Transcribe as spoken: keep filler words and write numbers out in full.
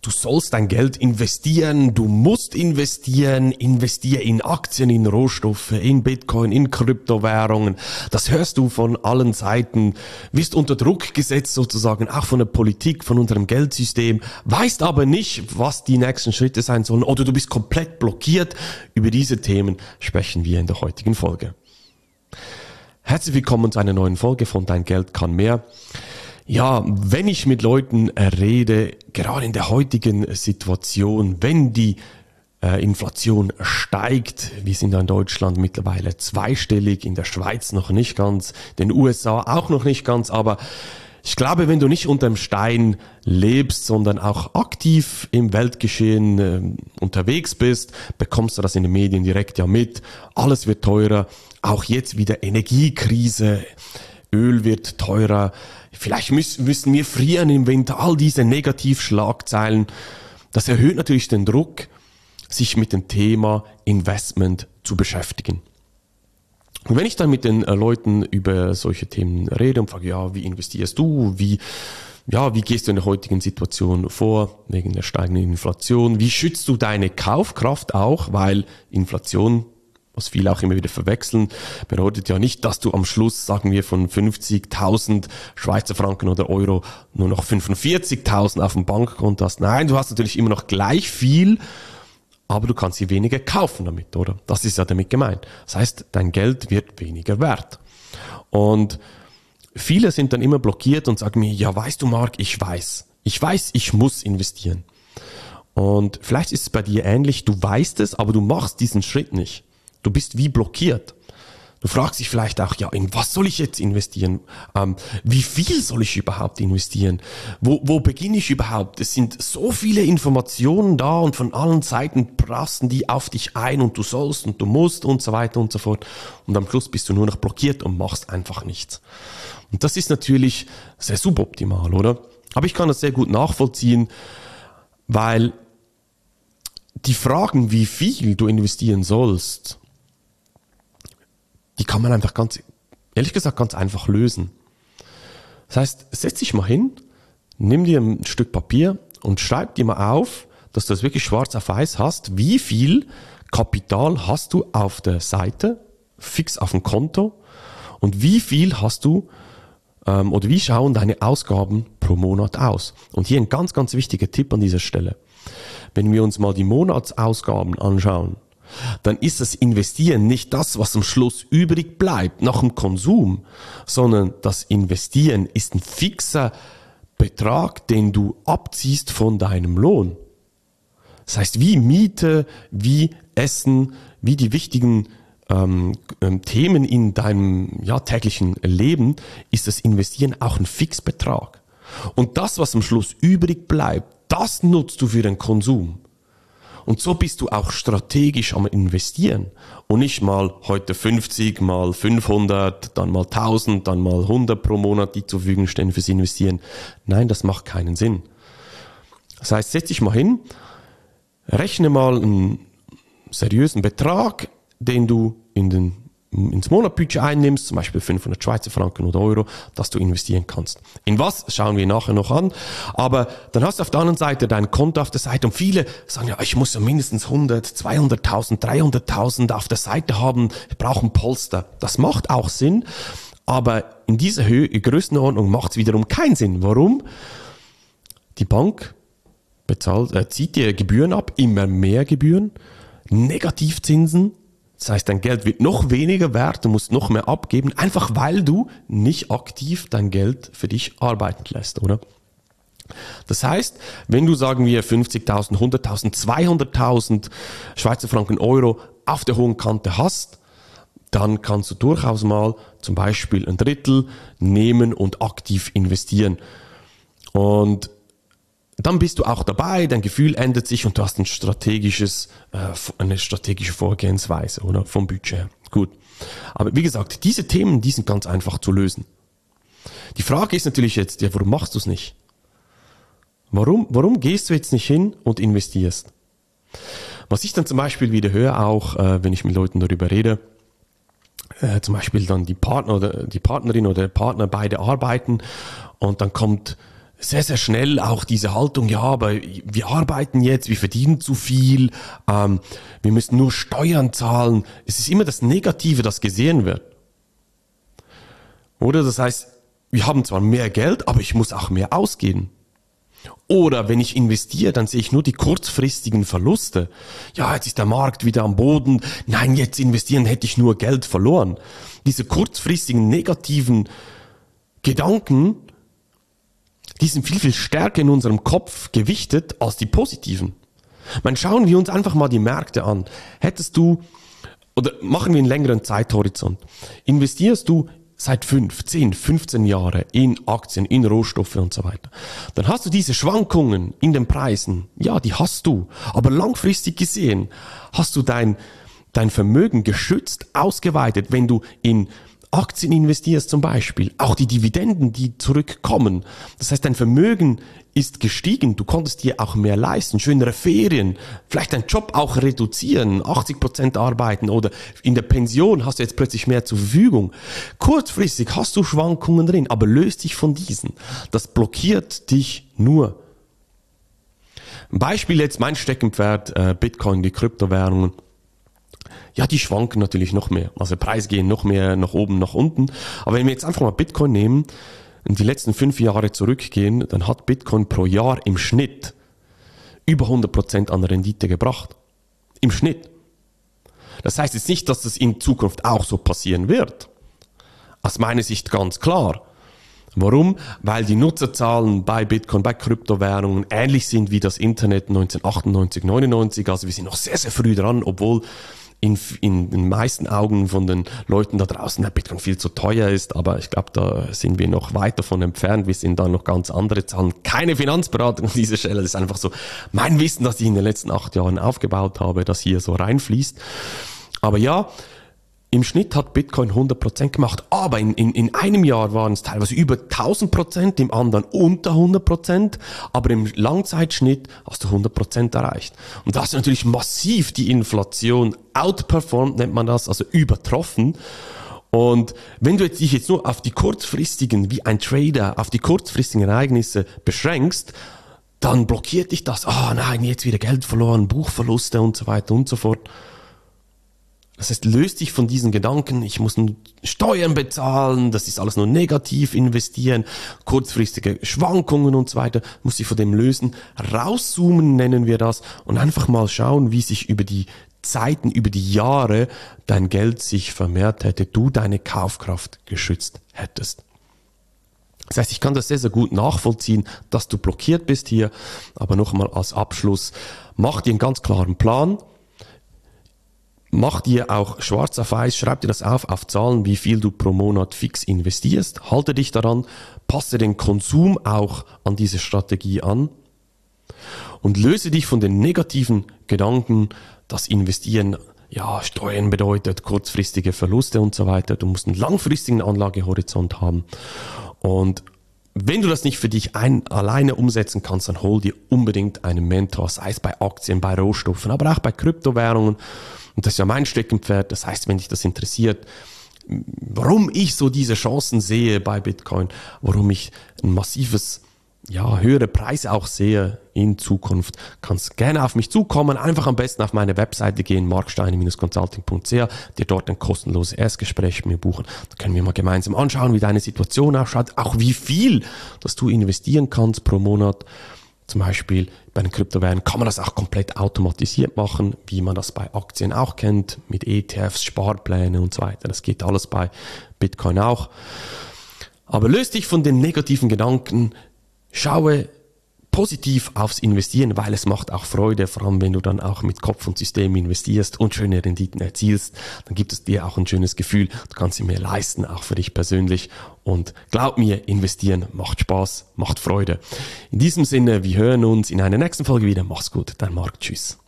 du sollst dein Geld investieren, du musst investieren, investiere in Aktien, in Rohstoffe, in Bitcoin, in Kryptowährungen. Das hörst du von allen Seiten, wirst unter Druck gesetzt sozusagen, auch von der Politik, von unserem Geldsystem, weißt aber nicht, was die nächsten Schritte sein sollen oder du bist komplett blockiert. Über diese Themen sprechen wir in der heutigen Folge. Herzlich willkommen zu einer neuen Folge von Dein Geld kann mehr. Ja, wenn ich mit Leuten rede, gerade in der heutigen Situation, wenn die äh, Inflation steigt, wir sind in Deutschland mittlerweile zweistellig, in der Schweiz noch nicht ganz, in den U S A auch noch nicht ganz, aber ich glaube, wenn du nicht unterm Stein lebst, sondern auch aktiv im Weltgeschehen äh, unterwegs bist, bekommst du das in den Medien direkt ja mit. Alles wird teurer, auch jetzt wieder Energiekrise, Öl wird teurer. Vielleicht müssen, müssen wir frieren im Winter, all diese Negativschlagzeilen. Das erhöht natürlich den Druck, sich mit dem Thema Investment zu beschäftigen. Und wenn ich dann mit den Leuten über solche Themen rede und frage, ja, wie investierst du, wie, ja, wie gehst du in der heutigen Situation vor, wegen der steigenden Inflation, wie schützt du deine Kaufkraft auch, weil Inflation, was viele auch immer wieder verwechseln, bedeutet ja nicht, dass du am Schluss, sagen wir, von fünfzigtausend Schweizer Franken oder Euro nur noch fünfundvierzigtausend auf dem Bankkonto hast. Nein, du hast natürlich immer noch gleich viel, aber du kannst sie weniger kaufen damit, oder? Das ist ja damit gemeint. Das heißt, dein Geld wird weniger wert. Und viele sind dann immer blockiert und sagen mir, ja, weißt du, Marc, ich weiß. Ich weiß, ich muss investieren. Und vielleicht ist es bei dir ähnlich, du weißt es, aber du machst diesen Schritt nicht. Du bist wie blockiert. Du fragst dich vielleicht auch, ja, in was soll ich jetzt investieren? Ähm, wie viel soll ich überhaupt investieren? Wo, wo beginne ich überhaupt? Es sind so viele Informationen da und von allen Seiten prassen die auf dich ein und du sollst und du musst und so weiter und so fort. Und am Schluss bist du nur noch blockiert und machst einfach nichts. Und das ist natürlich sehr suboptimal, oder? Aber ich kann das sehr gut nachvollziehen, weil die Fragen, wie viel du investieren sollst, die kann man einfach ganz, ehrlich gesagt, ganz einfach lösen. Das heißt, setz dich mal hin, nimm dir ein Stück Papier und schreib dir mal auf, dass du das wirklich schwarz auf weiß hast, wie viel Kapital hast du auf der Seite, fix auf dem Konto und wie viel hast du ähm, oder wie schauen deine Ausgaben pro Monat aus. Und hier ein ganz, ganz wichtiger Tipp an dieser Stelle. Wenn wir uns mal die Monatsausgaben anschauen, dann ist das Investieren nicht das, was am Schluss übrig bleibt nach dem Konsum, sondern das Investieren ist ein fixer Betrag, den du abziehst von deinem Lohn. Das heißt, wie Miete, wie Essen, wie die wichtigen ähm, Themen in deinem ja, täglichen Leben, ist das Investieren auch ein Fixbetrag. Und das, was am Schluss übrig bleibt, das nutzt du für den Konsum. Und so bist du auch strategisch am Investieren und nicht mal heute fünfzig, mal fünfhundert, dann mal tausend, dann mal hundert pro Monat, die zur Verfügung stehen fürs Investieren. Nein, das macht keinen Sinn. Das heißt, setz dich mal hin, rechne mal einen seriösen Betrag, den du in den ins Monatbudget einnimmst, zum Beispiel fünfhundert Schweizer Franken oder Euro, dass du investieren kannst. In was, schauen wir nachher noch an. Aber dann hast du auf der anderen Seite dein Konto auf der Seite und viele sagen, ja, ich muss ja mindestens hundert, zweihunderttausend, dreihunderttausend auf der Seite haben, ich brauche ein Polster. Das macht auch Sinn, aber in dieser Höhe, Größenordnung macht es wiederum keinen Sinn. Warum? Die Bank bezahlt, äh, zieht dir Gebühren ab, immer mehr Gebühren, Negativzinsen. Das heißt, dein Geld wird noch weniger wert, du musst noch mehr abgeben, einfach weil du nicht aktiv dein Geld für dich arbeiten lässt, oder? Das heißt, wenn du, sagen wir, fünfzigtausend, hunderttausend, zweihunderttausend Schweizer Franken Euro auf der hohen Kante hast, dann kannst du durchaus mal zum Beispiel ein Drittel nehmen und aktiv investieren. Und dann bist du auch dabei, dein Gefühl ändert sich und du hast ein strategisches, äh, eine strategische Vorgehensweise, oder? Vom Budget her. Gut. Aber wie gesagt, diese Themen, die sind ganz einfach zu lösen. Die Frage ist natürlich jetzt, ja, warum machst du es nicht? Warum, warum gehst du jetzt nicht hin und investierst? Was ich dann zum Beispiel wieder höre, auch äh, wenn ich mit Leuten darüber rede, äh, zum Beispiel dann die Partner oder die Partnerin oder der Partner beide arbeiten und dann kommt sehr, sehr schnell auch diese Haltung, ja, aber wir arbeiten jetzt, wir verdienen zu viel, ähm, wir müssen nur Steuern zahlen. Es ist immer das Negative, das gesehen wird. Oder das heißt, wir haben zwar mehr Geld, aber ich muss auch mehr ausgeben. Oder wenn ich investiere, dann sehe ich nur die kurzfristigen Verluste. Ja, jetzt ist der Markt wieder am Boden. Nein, jetzt investieren hätte ich nur Geld verloren. Diese kurzfristigen negativen Gedanken, die sind viel, viel stärker in unserem Kopf gewichtet als die positiven. Man, schauen wir uns einfach mal die Märkte an. Hättest du, oder machen wir einen längeren Zeithorizont, investierst du seit fünf, zehn, fünfzehn Jahren in Aktien, in Rohstoffe und so weiter, dann hast du diese Schwankungen in den Preisen. Ja, die hast du. Aber langfristig gesehen hast du dein, dein Vermögen geschützt, ausgeweitet, wenn du in Aktien investierst zum Beispiel, auch die Dividenden, die zurückkommen. Das heißt, dein Vermögen ist gestiegen, du konntest dir auch mehr leisten, schönere Ferien, vielleicht deinen Job auch reduzieren, achtzig Prozent arbeiten oder in der Pension hast du jetzt plötzlich mehr zur Verfügung. Kurzfristig hast du Schwankungen drin, aber löst dich von diesen. Das blockiert dich nur. Ein Beispiel jetzt, mein Steckenpferd, äh, Bitcoin, die Kryptowährungen. Ja, die schwanken natürlich noch mehr. Also Preise gehen noch mehr nach oben, nach unten. Aber wenn wir jetzt einfach mal Bitcoin nehmen und die letzten fünf Jahre zurückgehen, dann hat Bitcoin pro Jahr im Schnitt über hundert Prozent an Rendite gebracht. Im Schnitt. Das heißt jetzt nicht, dass das in Zukunft auch so passieren wird. Aus meiner Sicht ganz klar. Warum? Weil die Nutzerzahlen bei Bitcoin, bei Kryptowährungen ähnlich sind wie das Internet neunzehnhundertachtundneunzig, neunundneunzig. Also wir sind noch sehr, sehr früh dran, obwohl in, in den meisten Augen von den Leuten da draußen der Bitcoin viel zu teuer ist. Aber ich glaube, da sind wir noch weit davon entfernt. Wir sind da noch ganz andere Zahlen. Keine Finanzberatung an dieser Stelle. Das ist einfach so mein Wissen, das ich in den letzten acht Jahren aufgebaut habe, das hier so reinfließt. Aber ja, im Schnitt hat Bitcoin hundert Prozent gemacht, aber in, in, in einem Jahr waren es teilweise über tausend Prozent, im anderen unter hundert Prozent, aber im Langzeitschnitt hast du hundert Prozent erreicht. Und da hast du natürlich massiv die Inflation outperformed, nennt man das, also übertroffen. Und wenn du jetzt dich jetzt nur auf die kurzfristigen, wie ein Trader, auf die kurzfristigen Ereignisse beschränkst, dann blockiert dich das. Ah, oh nein, jetzt wieder Geld verloren, Buchverluste und so weiter und so fort. Das heißt, löst dich von diesen Gedanken, ich muss Steuern bezahlen, das ist alles nur negativ, investieren, kurzfristige Schwankungen und so weiter, muss dich von dem lösen, rauszoomen nennen wir das und einfach mal schauen, wie sich über die Zeiten, über die Jahre dein Geld sich vermehrt hätte, du deine Kaufkraft geschützt hättest. Das heißt, ich kann das sehr, sehr gut nachvollziehen, dass du blockiert bist hier, aber noch einmal als Abschluss, mach dir einen ganz klaren Plan. Mach dir auch schwarz auf weiß, schreib dir das auf, auf Zahlen, wie viel du pro Monat fix investierst. Halte dich daran, passe den Konsum auch an diese Strategie an und löse dich von den negativen Gedanken, dass Investieren ja Steuern bedeutet, kurzfristige Verluste und so weiter. Du musst einen langfristigen Anlagehorizont haben. Und wenn du das nicht für dich ein, alleine umsetzen kannst, dann hol dir unbedingt einen Mentor, sei es bei Aktien, bei Rohstoffen, aber auch bei Kryptowährungen. Und das ist ja mein Steckenpferd. Das heißt, wenn dich das interessiert, warum ich so diese Chancen sehe bei Bitcoin, warum ich ein massives, ja, höhere Preise auch sehe in Zukunft, kannst gerne auf mich zukommen. Einfach am besten auf meine Webseite gehen, marksteine Bindestrich consulting punkt c h, dir dort ein kostenloses Erstgespräch mit mir buchen. Da können wir mal gemeinsam anschauen, wie deine Situation ausschaut, auch wie viel, dass du investieren kannst pro Monat. Zum Beispiel bei den Kryptowährungen kann man das auch komplett automatisiert machen, wie man das bei Aktien auch kennt, mit E T Fs, Sparpläne und so weiter. Das geht alles bei Bitcoin auch. Aber löst dich von den negativen Gedanken, schaue positiv aufs Investieren, weil es macht auch Freude, vor allem wenn du dann auch mit Kopf und System investierst und schöne Renditen erzielst, dann gibt es dir auch ein schönes Gefühl, du kannst dir mehr leisten, auch für dich persönlich und glaub mir, investieren macht Spaß, macht Freude. In diesem Sinne, wir hören uns in einer nächsten Folge wieder, mach's gut, dein Marc, tschüss.